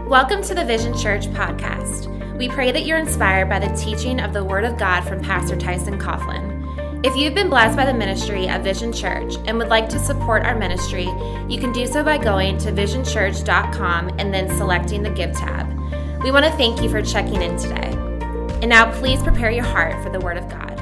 Welcome to the Vision Church podcast. We pray that you're inspired by the teaching of the Word of God from Pastor Tyson Coughlin. If you've been blessed by the ministry of Vision Church and would like to support our ministry, you can do so by going to visionchurch.com and then selecting the Give tab. We want to thank you for checking in today. And now please prepare your heart for the Word of God.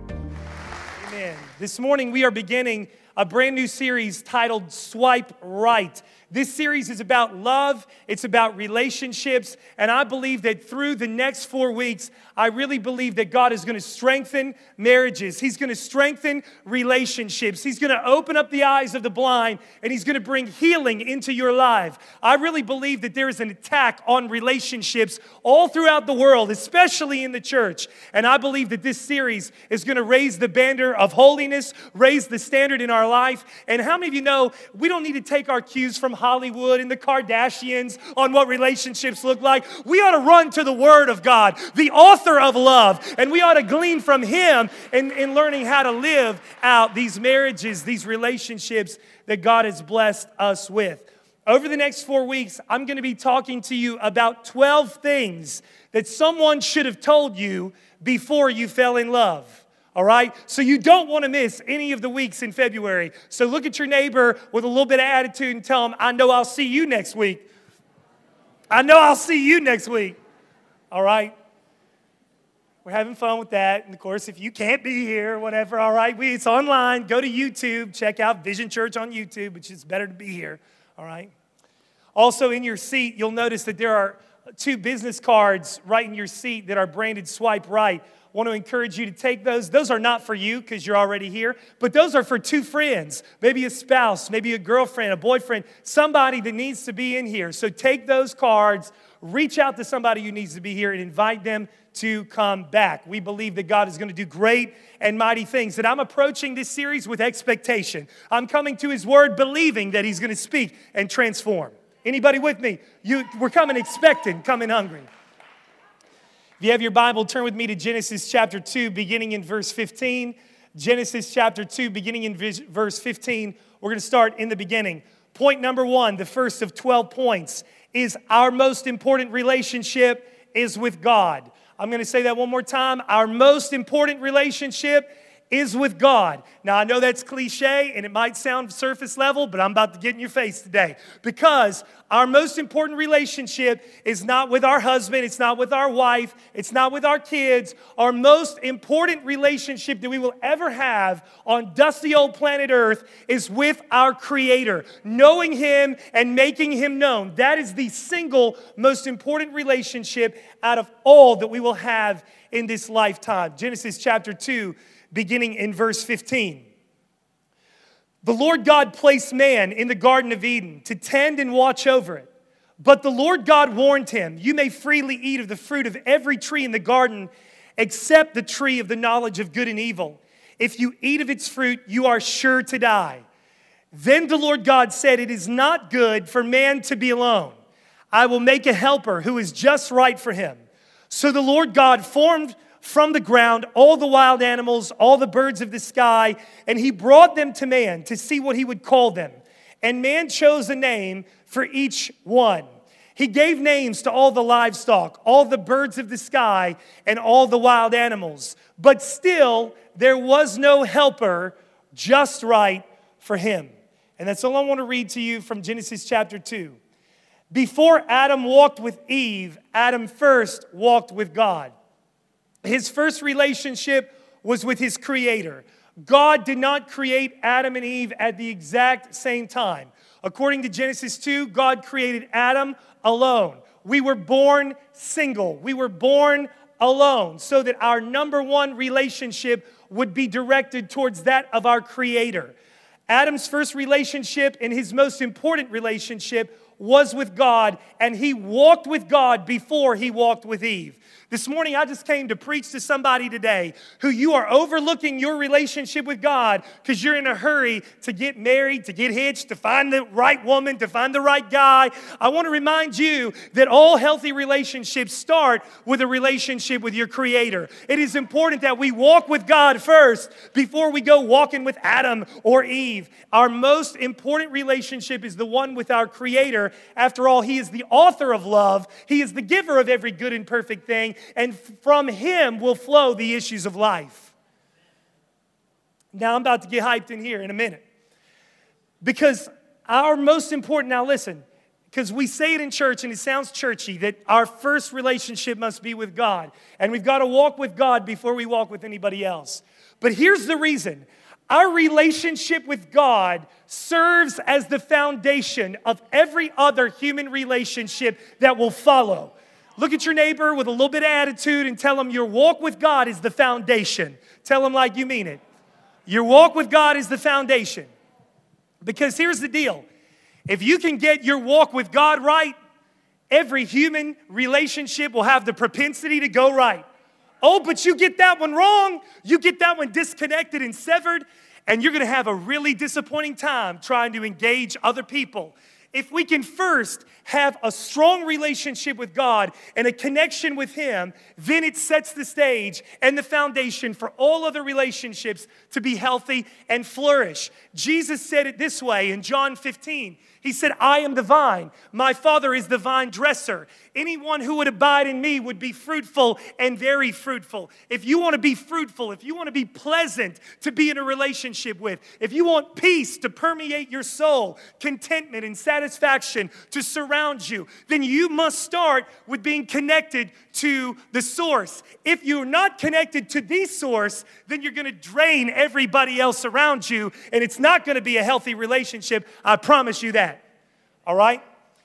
Amen. This morning we are beginning a brand new series titled Swipe Right. This series is about love, it's about relationships, and I believe that through the next 4 weeks, I really believe that God is going to strengthen marriages. He's going to strengthen relationships. He's going to open up the eyes of the blind, and He's going to bring healing into your life. I really believe that there is an attack on relationships all throughout the world, especially in the church. And I believe that this series is going to raise the banner of holiness, raise the standard in our life. And how many of you know we don't need to take our cues from Hollywood and the Kardashians on what relationships look like? We ought to run to the Word of God, the author of love, and we ought to glean from Him in learning how to live out these marriages, these relationships that God has blessed us with. Over the next 4 weeks, I'm going to be talking to you about 12 things that someone should have told you before you fell in love. All right? So you don't want to miss any of the weeks in February. So look at your neighbor with a little bit of attitude and tell them, I know I'll see you next week. I know I'll see you next week. All right? We're having fun with that. And of course, if you can't be here or whatever, all right, it's online. Go to YouTube. Check out Vision Church on YouTube, which is better to be here. All right? Also, in your seat, you'll notice that there are 2 business cards right in your seat that are branded Swipe Right. I want to encourage you to take those. Those are not for you because you're already here, but those are for 2 friends, maybe a spouse, maybe a girlfriend, a boyfriend, somebody that needs to be in here. So take those cards, reach out to somebody who needs to be here and invite them to come back. We believe that God is going to do great and mighty things. And I'm approaching this series with expectation. I'm coming to His Word believing that He's going to speak and transform. Anybody with me? We're coming expecting, coming hungry. If you have your Bible, turn with me to Genesis chapter 2, beginning in verse 15. Genesis chapter 2, beginning in verse 15. We're going to start in the beginning. Point number 1, the first of 12 points, is our most important relationship is with God. I'm going to say that one more time. Our most important relationship is with God. Now, I know that's cliche and it might sound surface level, but I'm about to get in your face today. Because our most important relationship is not with our husband, it's not with our wife, it's not with our kids. Our most important relationship that we will ever have on dusty old planet Earth is with our Creator. Knowing Him and making Him known. That is the single most important relationship out of all that we will have in this lifetime. Genesis chapter 2, beginning in verse 15. The Lord God placed man in the Garden of Eden to tend and watch over it. But the Lord God warned him, you may freely eat of the fruit of every tree in the garden, except the tree of the knowledge of good and evil. If you eat of its fruit, you are sure to die. Then the Lord God said, it is not good for man to be alone. I will make a helper who is just right for him. So the Lord God formed from the ground all the wild animals, all the birds of the sky, and He brought them to man to see what he would call them. And man chose a name for each one. He gave names to all the livestock, all the birds of the sky, and all the wild animals. But still, there was no helper just right for him. And that's all I want to read to you from Genesis chapter 2. Before Adam walked with Eve, Adam first walked with God. His first relationship was with his Creator. God did not create Adam and Eve at the exact same time. According to Genesis 2, God created Adam alone. We were born single. We were born alone so that our number one relationship would be directed towards that of our Creator. Adam's first relationship and his most important relationship was with God, and he walked with God before he walked with Eve. This morning, I just came to preach to somebody today who you are overlooking your relationship with God because you're in a hurry to get married, to get hitched, to find the right woman, to find the right guy. I want to remind you that all healthy relationships start with a relationship with your Creator. It is important that we walk with God first before we go walking with Adam or Eve. believe our most important relationship is the one with our Creator. After all, He is the author of love. He is the giver of every good and perfect thing. And from Him will flow the issues of life. Now, I'm about to get hyped in here in a minute. Because our most important, now listen, because we say it in church and it sounds churchy, that our first relationship must be with God. And we've got to walk with God before we walk with anybody else. But here's the reason. Our relationship with God serves as the foundation of every other human relationship that will follow. Look at your neighbor with a little bit of attitude and tell them your walk with God is the foundation. Tell them like you mean it. Your walk with God is the foundation. Because here's the deal. If you can get your walk with God right, every human relationship will have the propensity to go right. Oh, but you get that one wrong. You get that one disconnected and severed, and you're going to have a really disappointing time trying to engage other people. If we can first have a strong relationship with God and a connection with Him, then it sets the stage and the foundation for all other relationships to be healthy and flourish. Jesus said it this way in John 15. He said, I am the vine. My Father is the vine dresser. Anyone who would abide in me would be fruitful and very fruitful. If you want to be fruitful, if you want to be pleasant to be in a relationship with, if you want peace to permeate your soul, contentment and satisfaction to surround you, then you must start with being connected to the source. If you're not connected to the source, then you're going to drain everybody else around you, and it's not going to be a healthy relationship. I promise you that. All right?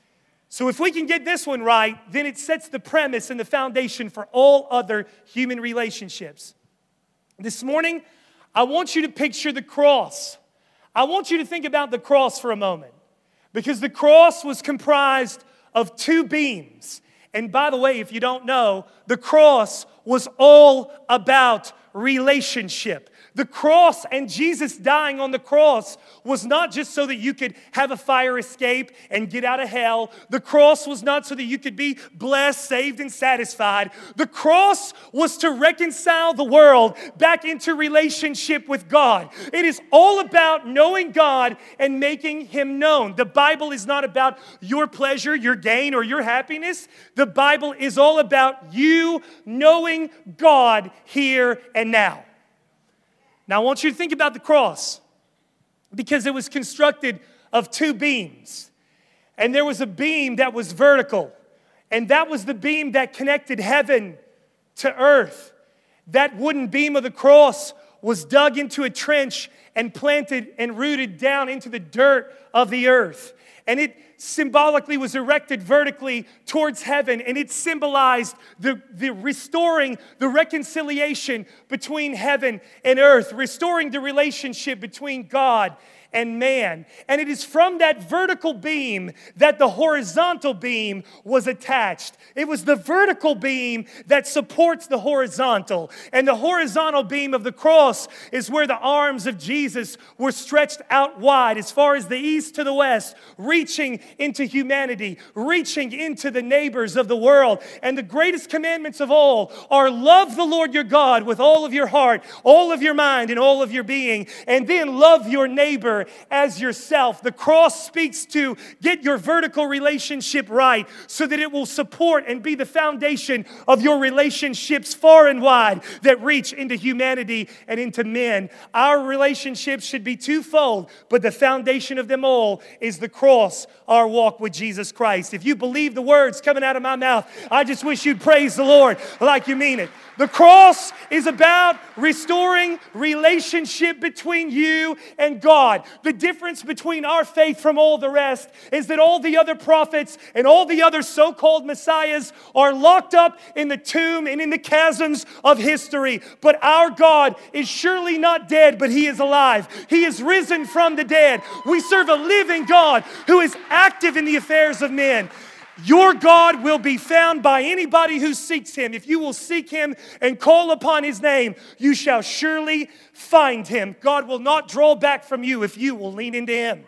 So if we can get this one right, then it sets the premise and the foundation for all other human relationships. This morning, I want you to picture the cross. I want you to think about the cross for a moment, because the cross was comprised of two beams. And by the way, if you don't know, the cross was all about relationship. The cross and Jesus dying on the cross was not just so that you could have a fire escape and get out of hell. The cross was not so that you could be blessed, saved, and satisfied. The cross was to reconcile the world back into relationship with God. It is all about knowing God and making Him known. The Bible is not about your pleasure, your gain, or your happiness. The Bible is all about you knowing God here and now. Now, I want you to think about the cross, because it was constructed of two beams. And there was a beam that was vertical, and that was the beam that connected heaven to earth. That wooden beam of the cross was dug into a trench and planted and rooted down into the dirt of the earth. And it symbolically was erected vertically towards heaven, and it symbolized the restoring the reconciliation between heaven and earth, restoring the relationship between God and man. And it is from that vertical beam that the horizontal beam was attached. It was the vertical beam that supports the horizontal. And the horizontal beam of the cross is where the arms of Jesus were stretched out wide as far as the east to the west, reaching into humanity, reaching into the neighbors of the world. And the greatest commandments of all are love the Lord your God with all of your heart, all of your mind, and all of your being. And then love your neighbor as yourself. The cross speaks to get your vertical relationship right so that it will support and be the foundation of your relationships far and wide that reach into humanity and into men. Our relationships should be twofold, but the foundation of them all is the cross, our walk with Jesus Christ. If you believe the words coming out of my mouth, I just wish you'd praise the Lord like you mean it. The cross is about restoring relationship between you and God. The difference between our faith from all the rest is that all the other prophets and all the other so-called messiahs are locked up in the tomb and in the chasms of history. But our God is surely not dead, but He is alive. He is risen from the dead. We serve a living God who is active in the affairs of men. Your God will be found by anybody who seeks Him. If you will seek Him and call upon His name, you shall surely find Him. God will not draw back from you if you will lean into Him.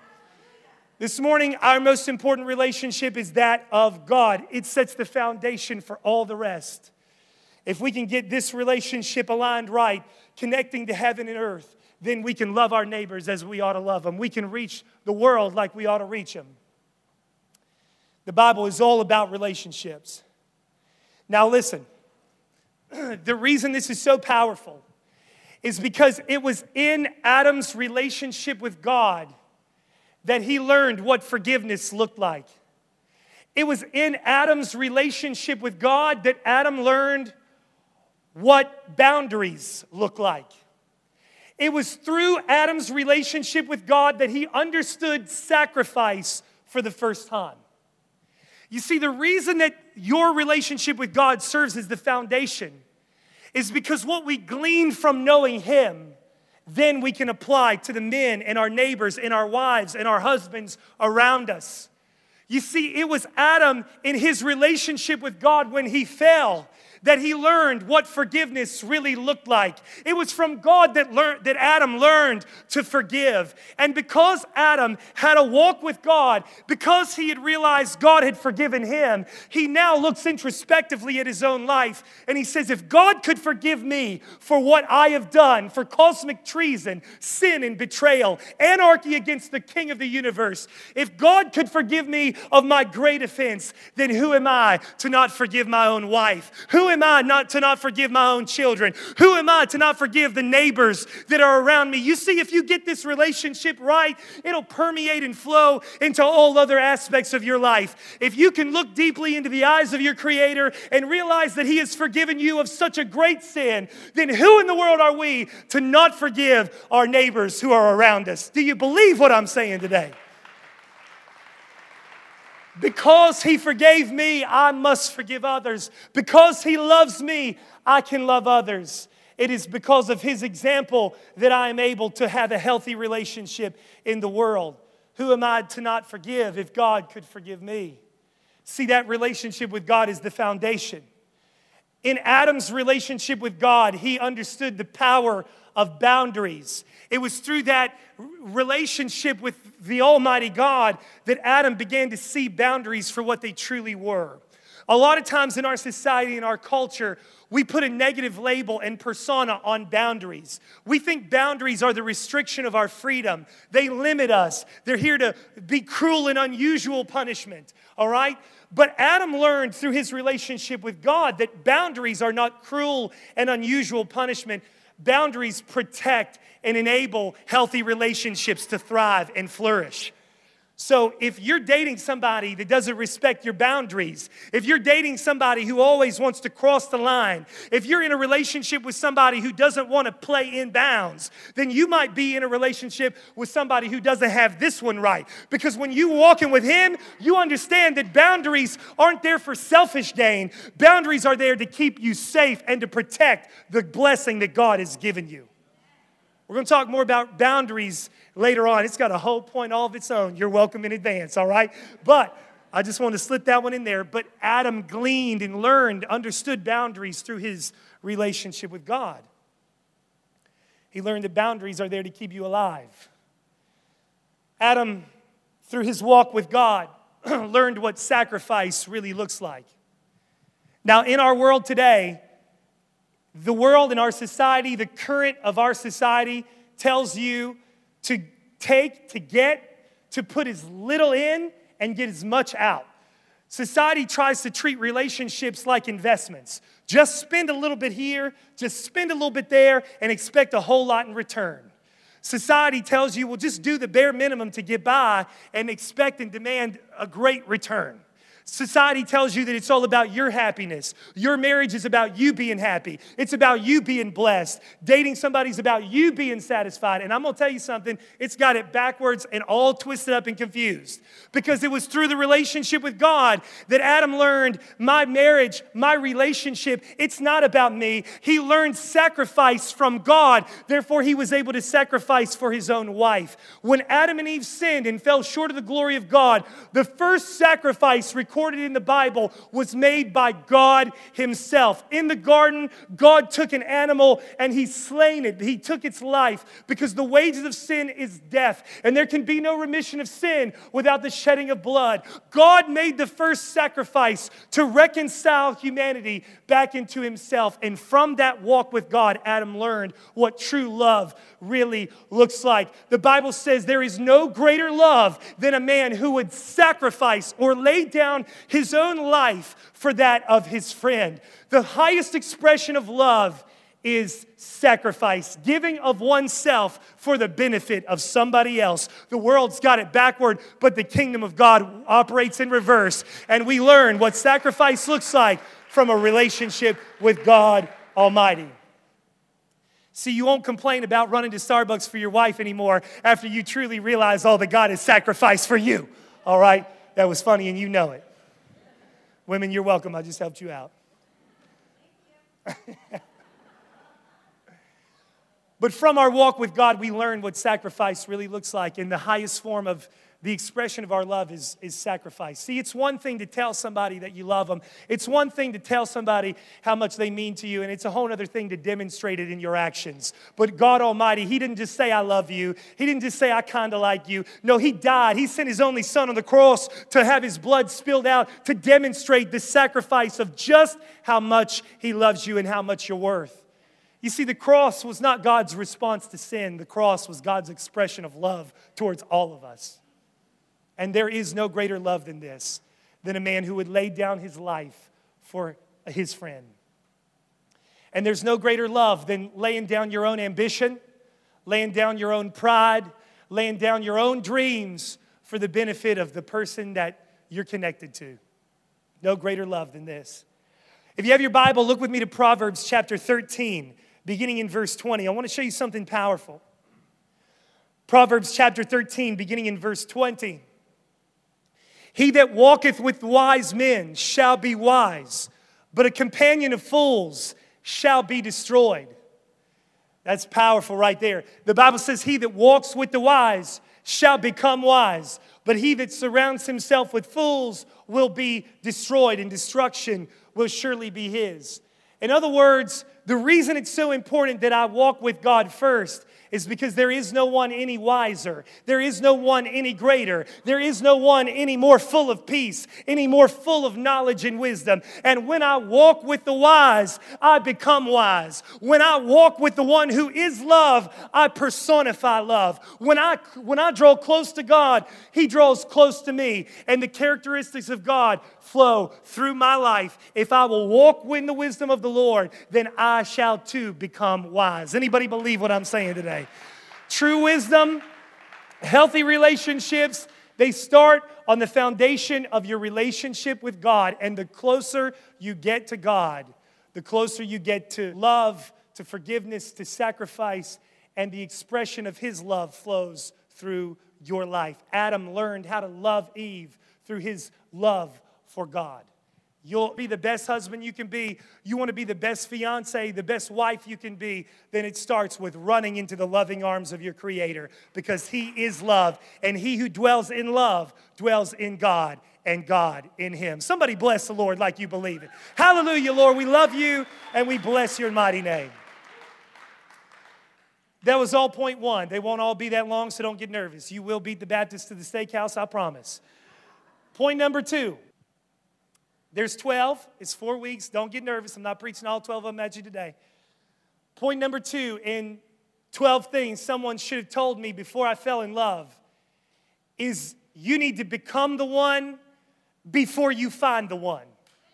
This morning, our most important relationship is that of God. It sets the foundation for all the rest. If we can get this relationship aligned right, connecting to heaven and earth, then we can love our neighbors as we ought to love them. We can reach the world like we ought to reach them. The Bible is all about relationships. Now listen, the reason this is so powerful is because it was in Adam's relationship with God that he learned what forgiveness looked like. It was in Adam's relationship with God that Adam learned what boundaries look like. It was through Adam's relationship with God that he understood sacrifice for the first time. You see, the reason that your relationship with God serves as the foundation is because what we glean from knowing Him, then we can apply to the men and our neighbors and our wives and our husbands around us. You see, it was Adam in his relationship with God when he fell that he learned what forgiveness really looked like. It was from God that Adam learned to forgive. And because Adam had a walk with God, because he had realized God had forgiven him, he now looks introspectively at his own life and he says, if God could forgive me for what I have done, for cosmic treason, sin and betrayal, anarchy against the King of the universe, if God could forgive me of my great offense, then who am I to not forgive my own wife? Who am I not to not forgive my own children? Who am I to not forgive the neighbors that are around me? You see, if you get this relationship right, it'll permeate and flow into all other aspects of your life. If you can look deeply into the eyes of your Creator and realize that He has forgiven you of such a great sin, then who in the world are we to not forgive our neighbors who are around us? Do you believe what I'm saying today? Because He forgave me, I must forgive others. Because He loves me, I can love others. It is because of His example that I am able to have a healthy relationship in the world. Who am I to not forgive if God could forgive me? See, that relationship with God is the foundation. In Adam's relationship with God, he understood the power of boundaries. It was through that relationship with the Almighty God that Adam began to see boundaries for what they truly were. A lot of times in our society and our culture, we put a negative label and persona on boundaries. We think boundaries are the restriction of our freedom. They limit us. They're here to be cruel and unusual punishment, all right? But Adam learned through his relationship with God that boundaries are not cruel and unusual punishment. Boundaries protect and enable healthy relationships to thrive and flourish. So if you're dating somebody that doesn't respect your boundaries, if you're dating somebody who always wants to cross the line, if you're in a relationship with somebody who doesn't want to play in bounds, then you might be in a relationship with somebody who doesn't have this one right. Because when you walk in with him, you understand that boundaries aren't there for selfish gain. Boundaries are there to keep you safe and to protect the blessing that God has given you. We're going to talk more about boundaries later on. It's got a whole point all of its own. You're welcome in advance, all right? But I just want to slip that one in there. But Adam gleaned and learned, understood boundaries through his relationship with God. He learned that boundaries are there to keep you alive. Adam, through his walk with God, learned what sacrifice really looks like. Now, in our world today, the world in our society, the current of our society tells you to take, to get, to put as little in and get as much out. Society tries to treat relationships like investments. Just spend a little bit here, just spend a little bit there, and expect a whole lot in return. Society tells you, well, just do the bare minimum to get by and expect and demand a great return. Society tells you that it's all about your happiness. Your marriage is about you being happy. It's about you being blessed. Dating somebody is about you being satisfied. And I'm going to tell you something, it's got it backwards and all twisted up and confused. Because it was through the relationship with God that Adam learned my marriage, my relationship, it's not about me. He learned sacrifice from God. Therefore, he was able to sacrifice for his own wife. When Adam and Eve sinned and fell short of the glory of God, the first sacrifice required recorded in the Bible was made by God himself. In the garden, God took an animal and he slain it. He took its life because the wages of sin is death. And there can be no remission of sin without the shedding of blood. God made the first sacrifice to reconcile humanity back into himself. And from that walk with God, Adam learned what true love really looks like. The Bible says there is no greater love than a man who would sacrifice or lay down his own life for that of his friend. The highest expression of love is sacrifice, giving of oneself for the benefit of somebody else. The world's got it backward, but the kingdom of God operates in reverse. And we learn what sacrifice looks like from a relationship with God Almighty. See, you won't complain about running to Starbucks for your wife anymore after you truly realize all that God has sacrificed for you. All right? That was funny and you know it. Women, you're welcome. I just helped you out. But from our walk with God, we learn what sacrifice really looks like. And the highest form of the expression of our love is sacrifice. See, it's one thing to tell somebody that you love them. It's one thing to tell somebody how much they mean to you. And it's a whole other thing to demonstrate it in your actions. But God Almighty, he didn't just say, I love you. He didn't just say, I kind of like you. No, he died. He sent his only son on the cross to have his blood spilled out to demonstrate the sacrifice of just how much he loves you and how much you're worth. You see, the cross was not God's response to sin. The cross was God's expression of love towards all of us. And there is no greater love than this, than a man who would lay down his life for his friend. And there's no greater love than laying down your own ambition, laying down your own pride, laying down your own dreams for the benefit of the person that you're connected to. No greater love than this. If you have your Bible, look with me to Proverbs chapter 13. Beginning in verse 20, I want to show you something powerful. Proverbs chapter 13, beginning in verse 20. He that walketh with wise men shall be wise, but a companion of fools shall be destroyed. That's powerful right there. The Bible says, he that walks with the wise shall become wise, but he that surrounds himself with fools will be destroyed, and destruction will surely be his. In other words, the reason it's so important that I walk with God first is because there is no one any wiser. There is no one any greater. There is no one any more full of peace, any more full of knowledge and wisdom. And when I walk with the wise, I become wise. When I walk with the one who is love, I personify love. When I draw close to God, he draws close to me. And the characteristics of God flow through my life. If I will walk in the wisdom of the Lord, then I shall too become wise. Anybody believe what I'm saying today? True wisdom, healthy relationships, they start on the foundation of your relationship with God. And the closer you get to God, the closer you get to love, to forgiveness, to sacrifice, and the expression of his love flows through your life. Adam learned how to love Eve through his love for God. You'll be the best husband you can be. You want to be the best fiance, the best wife you can be. Then it starts with running into the loving arms of your Creator, because he is love. And he who dwells in love dwells in God, and God in him. Somebody bless the Lord like you believe it. Hallelujah, Lord. We love you and we bless your mighty name. That was all point one. They won't all be that long, so don't get nervous. You will beat the Baptists to the steakhouse, I promise. Point number two. There's 12. It's 4 weeks. Don't get nervous. I'm not preaching all 12 of them at you today. Point number two in 12 things someone should have told me before I fell in love is you need to become the one before you find the one.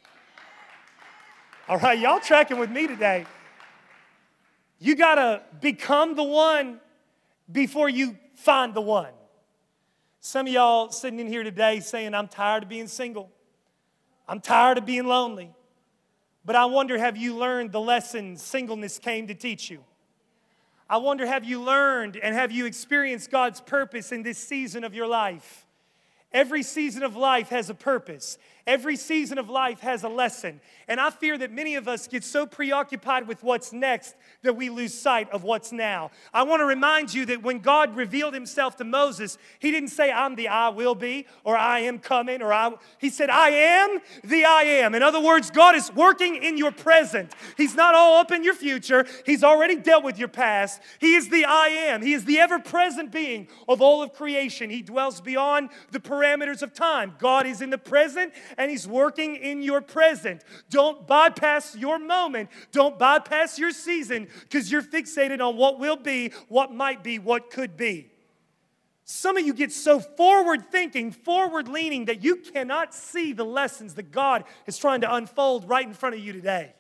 All right, y'all tracking with me today. You got to become the one before you find the one. Some of y'all sitting in here today saying, I'm tired of being single. I'm tired of being lonely. But I wonder, have you learned the lesson singleness came to teach you? I wonder, have you learned and have you experienced God's purpose in this season of your life? Every season of life has a purpose. Every season of life has a lesson. And I fear that many of us get so preoccupied with what's next that we lose sight of what's now. I want to remind you that when God revealed himself to Moses, he didn't say, I'm the I will be, or I am coming, he said, I am the I am. In other words, God is working in your present. He's not all up in your future. He's already dealt with your past. He is the I am. He is the ever-present being of all of creation. He dwells beyond the parameters of time. God is in the present, and he's working in your present. Don't bypass your moment. Don't bypass your season because you're fixated on what will be, what might be, what could be. Some of you get so forward-thinking, forward-leaning that you cannot see the lessons that God is trying to unfold right in front of you today.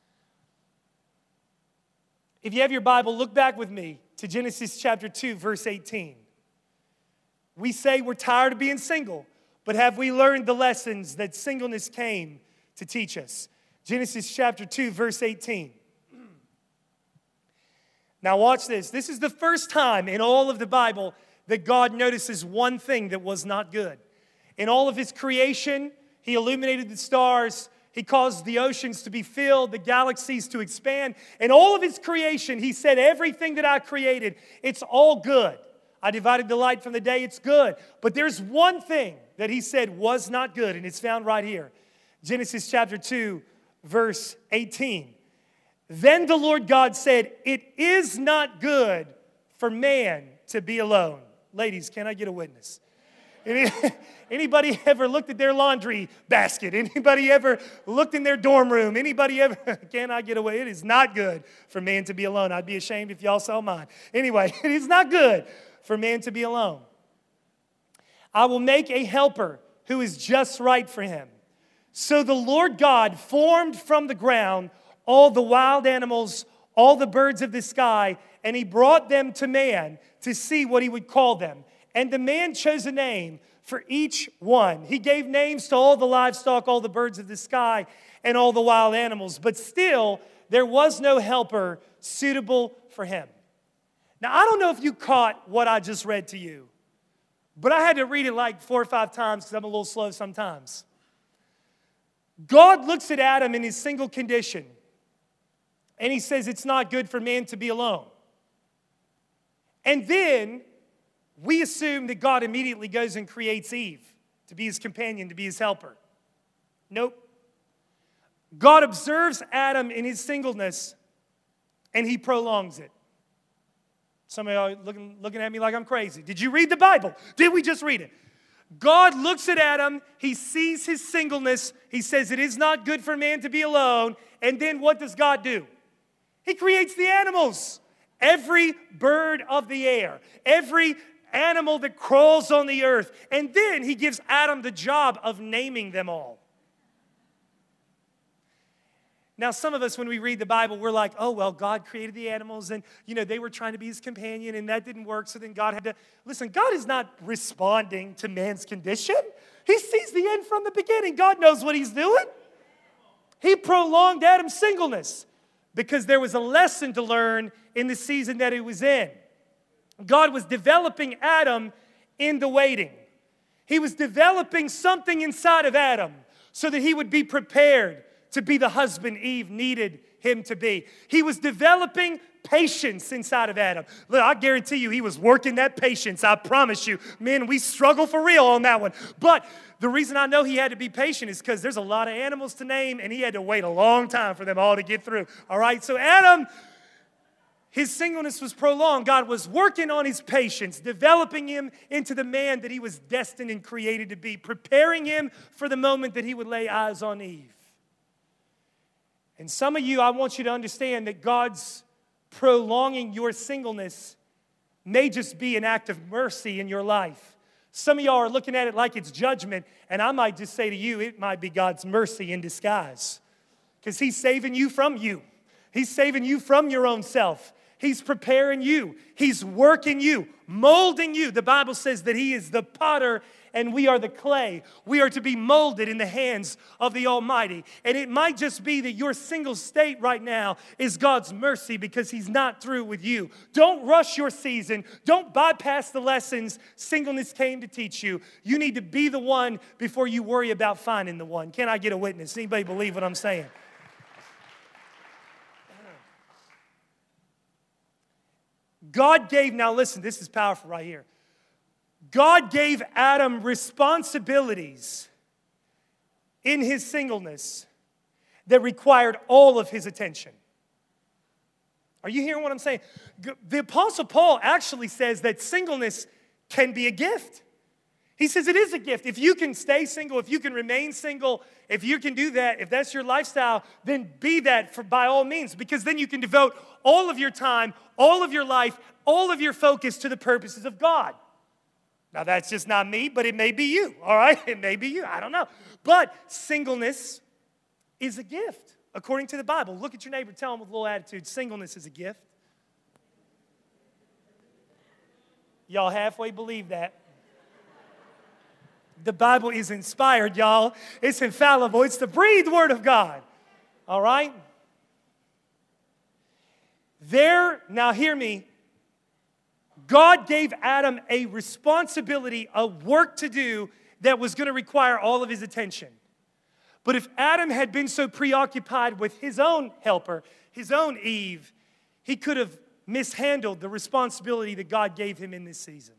If you have your Bible, look back with me to Genesis chapter 2, verse 18. We say we're tired of being single, but have we learned the lessons that singleness came to teach us? Genesis chapter 2, verse 18. Now watch this. This is the first time in all of the Bible that God notices one thing that was not good. In all of his creation, he illuminated the stars. He caused the oceans to be filled, the galaxies to expand. In all of his creation, he said, everything that I created, it's all good. I divided the light from the day, it's good. But there's one thing that he said was not good, and it's found right here. Genesis chapter 2, verse 18. Then the Lord God said, it is not good for man to be alone. Ladies, can I get a witness? Anybody ever looked at their laundry basket? Anybody ever looked in their dorm room? Anybody ever, can I get away? It is not good for man to be alone. I'd be ashamed if y'all saw mine. Anyway, it is not good for man to be alone. I will make a helper who is just right for him. So the Lord God formed from the ground all the wild animals, all the birds of the sky, and he brought them to man to see what he would call them. And the man chose a name for each one. He gave names to all the livestock, all the birds of the sky, and all the wild animals. But still, there was no helper suitable for him. Now, I don't know if you caught what I just read to you, but I had to read it like 4 or 5 times because I'm a little slow sometimes. God looks at Adam in his single condition, and he says it's not good for man to be alone. And then we assume that God immediately goes and creates Eve to be his companion, to be his helper. Nope. God observes Adam in his singleness, and he prolongs it. Some of y'all are looking at me like I'm crazy. Did you read the Bible? Did we just read it? God looks at Adam. He sees his singleness. He says it is not good for man to be alone. And then what does God do? He creates the animals. Every bird of the air. Every animal that crawls on the earth. And then he gives Adam the job of naming them all. Now, some of us, when we read the Bible, we're like, oh, well, God created the animals, and, they were trying to be his companion, and that didn't work, so then God had to... Listen, God is not responding to man's condition. He sees the end from the beginning. God knows what he's doing. He prolonged Adam's singleness because there was a lesson to learn in the season that he was in. God was developing Adam in the waiting. He was developing something inside of Adam so that he would be prepared to be the husband Eve needed him to be. He was developing patience inside of Adam. Look, I guarantee you he was working that patience. I promise you. Men, we struggle for real on that one. But the reason I know he had to be patient is because there's a lot of animals to name, and he had to wait a long time for them all to get through. All right, so Adam, his singleness was prolonged. God was working on his patience, developing him into the man that he was destined and created to be, preparing him for the moment that he would lay eyes on Eve. And some of you, I want you to understand that God's prolonging your singleness may just be an act of mercy in your life. Some of y'all are looking at it like it's judgment, and I might just say to you, it might be God's mercy in disguise. Because he's saving you from you. He's saving you from your own self. He's preparing you. He's working you, molding you. The Bible says that he is the potter and we are the clay. We are to be molded in the hands of the Almighty. And it might just be that your single state right now is God's mercy because He's not through with you. Don't rush your season. Don't bypass the lessons singleness came to teach you. You need to be the one before you worry about finding the one. Can I get a witness? Anybody believe what I'm saying? God gave, now listen, this is powerful right here. God gave Adam responsibilities in his singleness that required all of his attention. Are you hearing what I'm saying? The Apostle Paul actually says that singleness can be a gift. He says it is a gift. If you can stay single, if you can remain single, if you can do that, if that's your lifestyle, then be that by all means, because then you can devote all of your time, all of your life, all of your focus to the purposes of God. Now, that's just not me, but it may be you, all right? It may be you. I don't know. But singleness is a gift, according to the Bible. Look at your neighbor, tell him with a little attitude, singleness is a gift. Y'all halfway believe that. The Bible is inspired, y'all. It's infallible. It's the breathed word of God. All right? Now hear me. God gave Adam a responsibility, a work to do that was going to require all of his attention. But if Adam had been so preoccupied with his own helper, his own Eve, he could have mishandled the responsibility that God gave him in this season.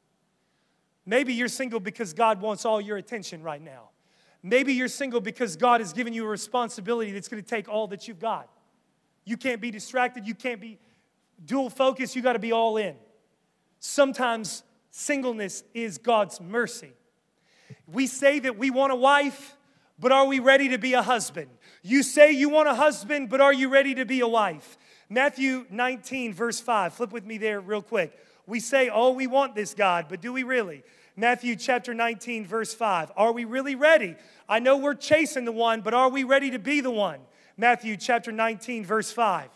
Maybe you're single because God wants all your attention right now. Maybe you're single because God has given you a responsibility that's going to take all that you've got. You can't be distracted. You can't be dual focused. You got to be all in. Sometimes singleness is God's mercy. We say that we want a wife, but are we ready to be a husband? You say you want a husband, but are you ready to be a wife? Matthew 19, verse 5. Flip with me there real quick. We say, oh, we want this God, but do we really? Matthew chapter 19, verse 5. Are we really ready? I know we're chasing the one, but are we ready to be the one? Matthew chapter 19, verse 5.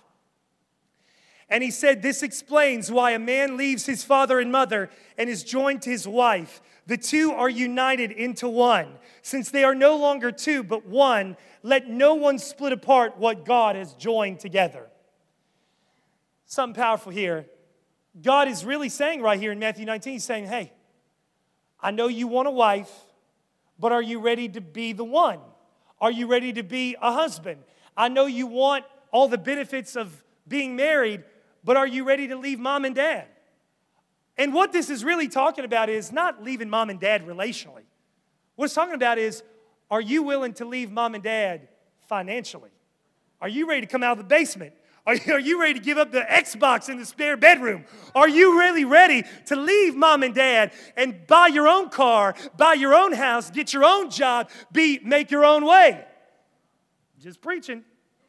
And he said, this explains why a man leaves his father and mother and is joined to his wife. The two are united into one. Since they are no longer two, but one, let no one split apart what God has joined together. Something powerful here. God is really saying right here in Matthew 19, he's saying, hey, I know you want a wife, but are you ready to be the one? Are you ready to be a husband? I know you want all the benefits of being married, but are you ready to leave mom and dad? And what this is really talking about is not leaving mom and dad relationally. What it's talking about is, are you willing to leave mom and dad financially? Are you ready to come out of the basement? Are you ready to give up the Xbox in the spare bedroom? Are you really ready to leave mom and dad and buy your own car, buy your own house, get your own job, make your own way? Just preaching.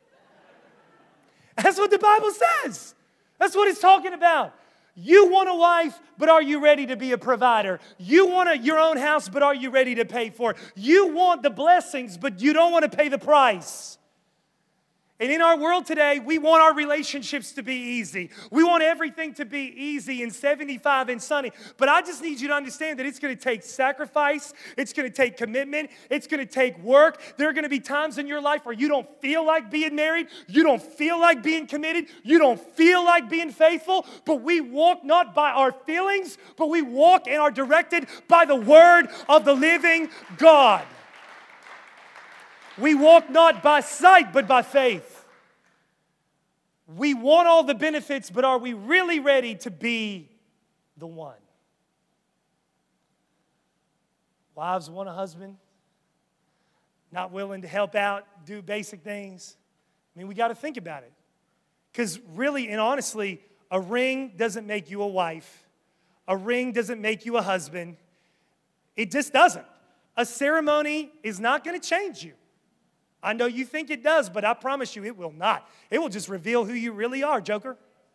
That's what the Bible says. That's what it's talking about. You want a wife, but are you ready to be a provider? You want your own house, but are you ready to pay for it? You want the blessings, but you don't want to pay the price. And in our world today, we want our relationships to be easy. We want everything to be easy and 75 and sunny. But I just need you to understand that it's going to take sacrifice. It's going to take commitment. It's going to take work. There are going to be times in your life where you don't feel like being married. You don't feel like being committed. You don't feel like being faithful. But we walk not by our feelings, but we walk and are directed by the word of the living God. We walk not by sight, but by faith. We want all the benefits, but are we really ready to be the one? Wives want a husband, not willing to help out, do basic things. I mean, we got to think about it. Because really and honestly, a ring doesn't make you a wife. A ring doesn't make you a husband. It just doesn't. A ceremony is not going to change you. I know you think it does, but I promise you it will not. It will just reveal who you really are, Joker.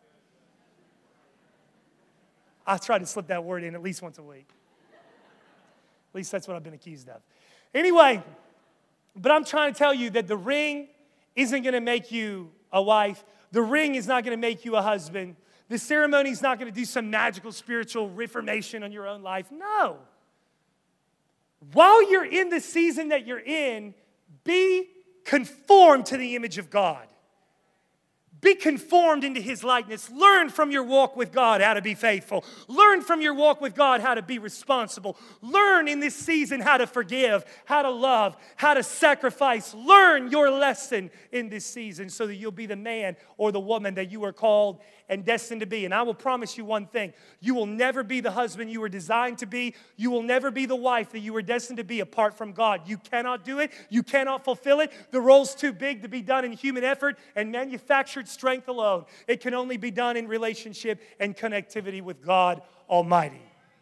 I try to slip that word in at least once a week. At least that's what I've been accused of. Anyway, but I'm trying to tell you that the ring isn't going to make you a wife. The ring is not going to make you a husband. The ceremony is not going to do some magical spiritual reformation on your own life. No. while you're in the season that you're in, be conformed to the image of God. Be conformed into His likeness. Learn from your walk with God how to be faithful. Learn from your walk with God how to be responsible. Learn in this season how to forgive, how to love, how to sacrifice. Learn your lesson in this season so that you'll be the man or the woman that you are called and destined to be. And I will promise you one thing. You will never be the husband you were designed to be. You will never be the wife that you were destined to be apart from God. You cannot do it. You cannot fulfill it. The role's too big to be done in human effort and manufactured strength alone. It can only be done in relationship and connectivity with God Almighty.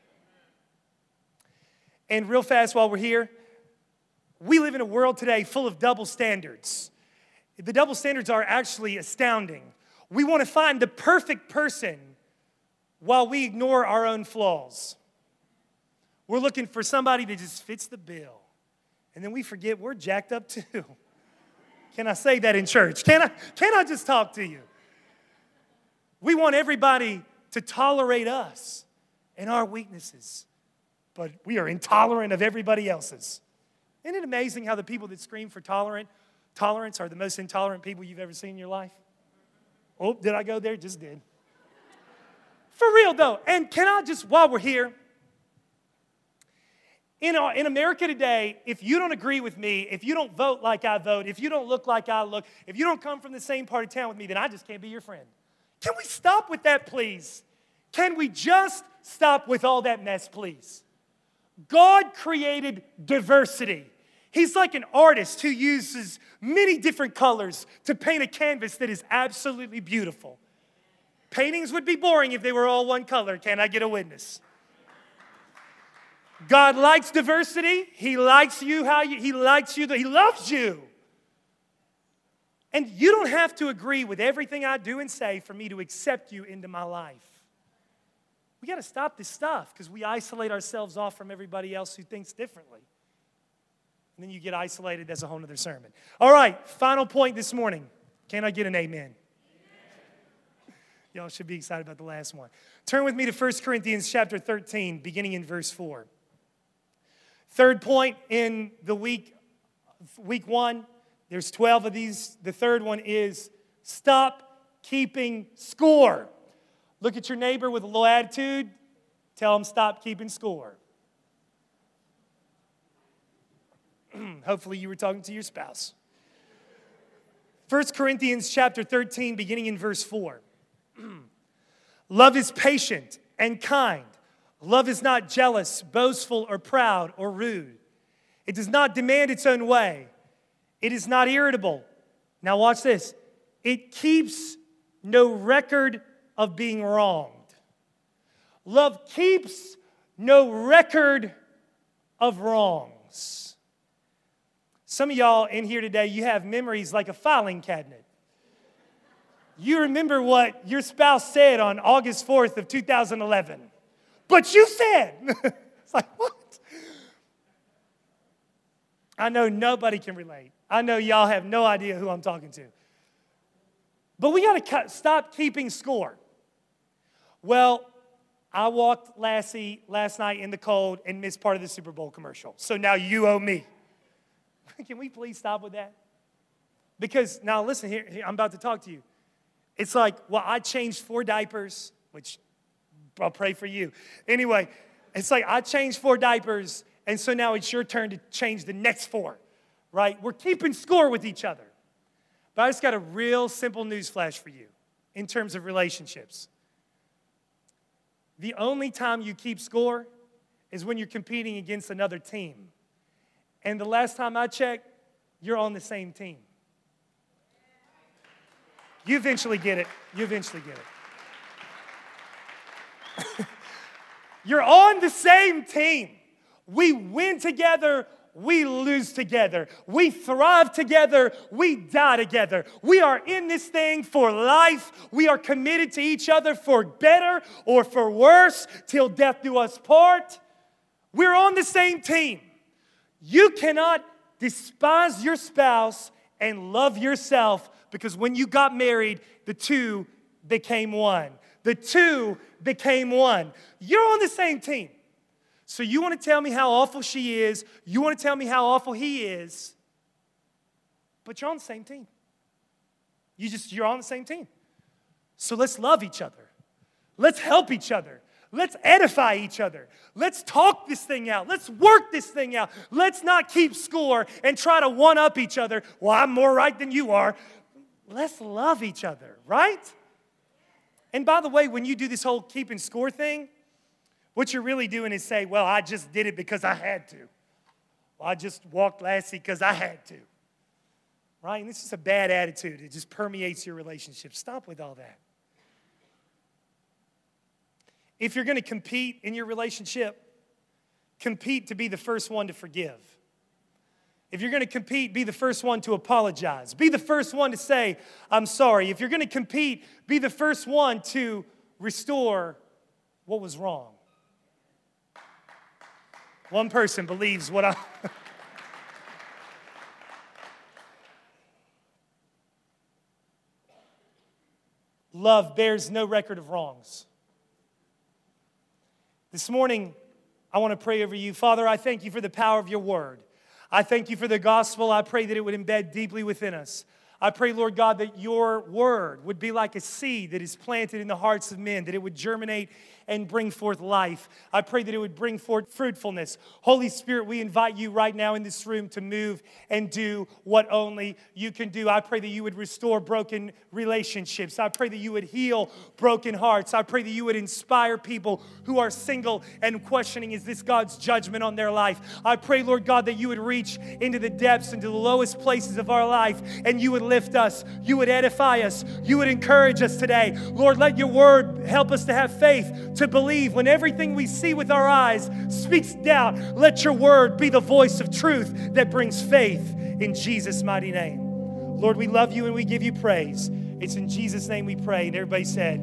And real fast while we're here, we live in a world today full of double standards. The double standards are actually astounding. We want to find the perfect person while we ignore our own flaws. We're looking for somebody that just fits the bill. And then we forget we're jacked up too. Can I say that in church? Can I just talk to you? We want everybody to tolerate us and our weaknesses, but we are intolerant of everybody else's. Isn't it amazing how the people that scream for tolerance are the most intolerant people you've ever seen in your life? Oh, did I go there? Just did. For real, though. And can I just, while we're here, in America today, if you don't agree with me, if you don't vote like I vote, if you don't look like I look, if you don't come from the same part of town with me, then I just can't be your friend. Can we stop with that, please? Can we just stop with all that mess, please? God created diversity. He's like an artist who uses many different colors to paint a canvas that is absolutely beautiful. Paintings would be boring if they were all one color. Can I get a witness? God likes diversity. He likes you He likes you. He loves you. And you don't have to agree with everything I do and say for me to accept you into my life. We got to stop this stuff because we isolate ourselves off from everybody else who thinks differently. And then you get isolated. That's a whole other sermon. All right, final point this morning. Can I get an amen? Y'all should be excited about the last one. Turn with me to 1 Corinthians chapter 13, beginning in verse 4. Third point in the week one, there's 12 of these. The third one is stop keeping score. Look at your neighbor with a low attitude. Tell them stop keeping score. Hopefully you were talking to your spouse. 1 Corinthians chapter 13, beginning in verse 4. Love is patient and kind. Love is not jealous, boastful, or proud, or rude. It does not demand its own way. It is not irritable. Now watch this. It keeps no record of being wronged. Love keeps no record of wrongs. Some of y'all in here today, you have memories like a filing cabinet. You remember what your spouse said on August 4th of 2011. But you said. It's like, what? I know nobody can relate. I know y'all have no idea who I'm talking to. But we got to stop keeping score. Well, I walked Lassie last night in the cold and missed part of the Super Bowl commercial. So now you owe me. Can we please stop with that? Because, now listen here, I'm about to talk to you. It's like, well, I changed 4 diapers, which I'll pray for you. Anyway, it's like I changed 4 diapers, and so now it's your turn to change the next 4, right? We're keeping score with each other. But I just got a real simple news flash for you in terms of relationships. The only time you keep score is when you're competing against another team. And the last time I checked, you're on the same team. You eventually get it. You eventually get it. You're on the same team. We win together. We lose together. We thrive together. We die together. We are in this thing for life. We are committed to each other for better or for worse till death do us part. We're on the same team. You cannot despise your spouse and love yourself because when you got married, the two became one. The two became one. You're on the same team. So you want to tell me how awful she is. You want to tell me how awful he is. But you're on the same team. You're on the same team. So let's love each other. Let's help each other. Let's edify each other. Let's talk this thing out. Let's work this thing out. Let's not keep score and try to one-up each other. Well, I'm more right than you are. Let's love each other, right? And by the way, when you do this whole keeping score thing, what you're really doing is say, well, I just did it because I had to. Well, I just walked Lassie because I had to. Right? And this is a bad attitude. It just permeates your relationship. Stop with all that. If you're going to compete in your relationship, compete to be the first one to forgive. If you're going to compete, be the first one to apologize. Be the first one to say, I'm sorry. If you're going to compete, be the first one to restore what was wrong. One person believes what I... Love bears no record of wrongs. This morning, I want to pray over you. Father, I thank you for the power of your word. I thank you for the gospel. I pray that it would embed deeply within us. I pray, Lord God, that your word would be like a seed that is planted in the hearts of men, that it would germinate and bring forth life. I pray that it would bring forth fruitfulness. Holy Spirit, we invite you right now in this room to move and do what only you can do. I pray that you would restore broken relationships. I pray that you would heal broken hearts. I pray that you would inspire people who are single and questioning, is this God's judgment on their life? I pray, Lord God, that you would reach into the depths, into the lowest places of our life, and you would lift us. You would edify us. You would encourage us today. Lord, let your word help us to have faith, to believe when everything we see with our eyes speaks doubt. Let your word be the voice of truth that brings faith in Jesus' mighty name. Lord, we love you and we give you praise. It's in Jesus' name we pray. And everybody said,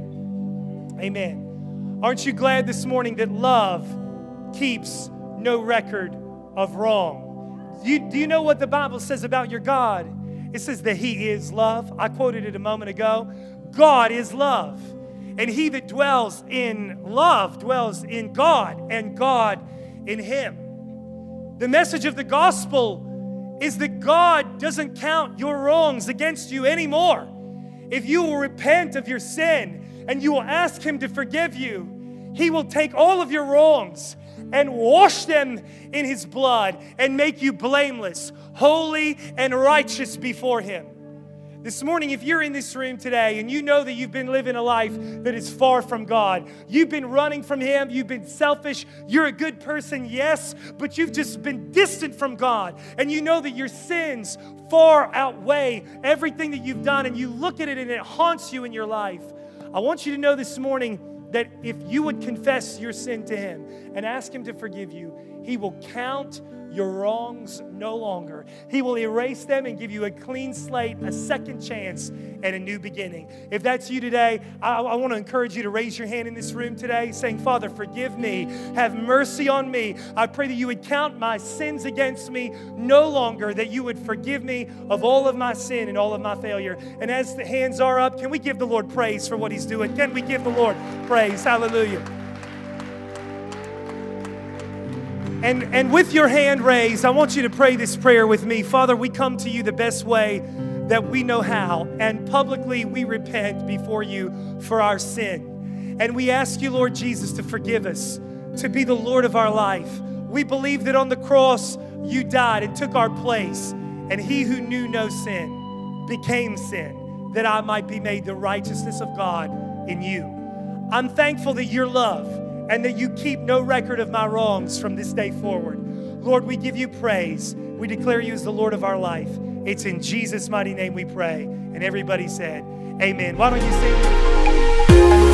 amen. Aren't you glad this morning that love keeps no record of wrong? Do you know what the Bible says about your God? It says that he is love. I quoted it a moment ago. God is love. And he that dwells in love dwells in God, and God in him. The message of the gospel is that God doesn't count your wrongs against you anymore. If you will repent of your sin and you will ask him to forgive you, he will take all of your wrongs and wash them in his blood and make you blameless, holy, and righteous before him. This morning, if you're in this room today and you know that you've been living a life that is far from God, you've been running from him, you've been selfish, you're a good person, yes, but you've just been distant from God, and you know that your sins far outweigh everything that you've done, and you look at it and it haunts you in your life, I want you to know this morning that if you would confess your sin to him and ask him to forgive you, he will count your wrongs no longer. He will erase them and give you a clean slate, a second chance, and a new beginning. If that's you today, I want to encourage you to raise your hand in this room today saying, Father, forgive me. Have mercy on me. I pray that you would count my sins against me no longer, that you would forgive me of all of my sin and all of my failure. And as the hands are up, can we give the Lord praise for what he's doing? Can we give the Lord praise? Hallelujah. And with your hand raised, I want you to pray this prayer with me. Father, we come to you the best way that we know how, and publicly we repent before you for our sin. And we ask you, Lord Jesus, to forgive us, to be the Lord of our life. We believe that on the cross you died and took our place, and he who knew no sin became sin, that I might be made the righteousness of God in you. I'm thankful that your love and that you keep no record of my wrongs from this day forward. Lord, we give you praise. We declare you as the Lord of our life. It's in Jesus' mighty name we pray. And everybody said, amen. Why don't you sing?